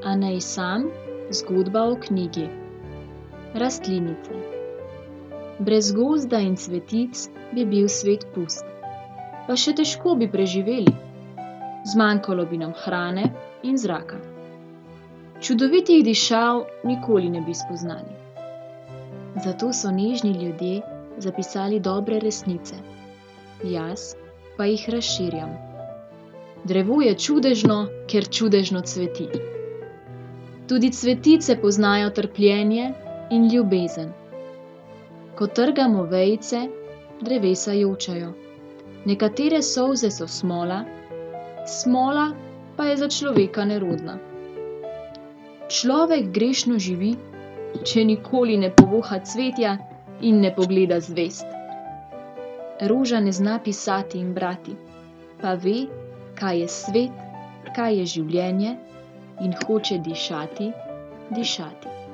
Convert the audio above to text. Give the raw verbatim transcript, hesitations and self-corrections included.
Anej Sam, zgodba o knjigi. Rastlinice. Brez gozda in cvetic bi bil svet pust. Pa še težko bi preživeli. Zmanjkalo bi nam hrane in zraka. Čudovitih dišav nikoli ne bi spoznali. Zato so nežni ljudje zapisali dobre resnice. Jaz pa jih razširjam. Drevo je čudežno, ker čudežno cveti. Tudi cvetice poznajo trpljenje in ljubezen. Ko trgamo vejice, drevesa jočejo. Nekatere solze so smola, smola pa je za človeka nerodna. Človek grešno živi, če nikoli ne povoha cvetja in ne pogleda zvezd. Roža ne zna pisati in brati, pa ve, kaj je svet, kaj je življenje in hoče dišati, dišati.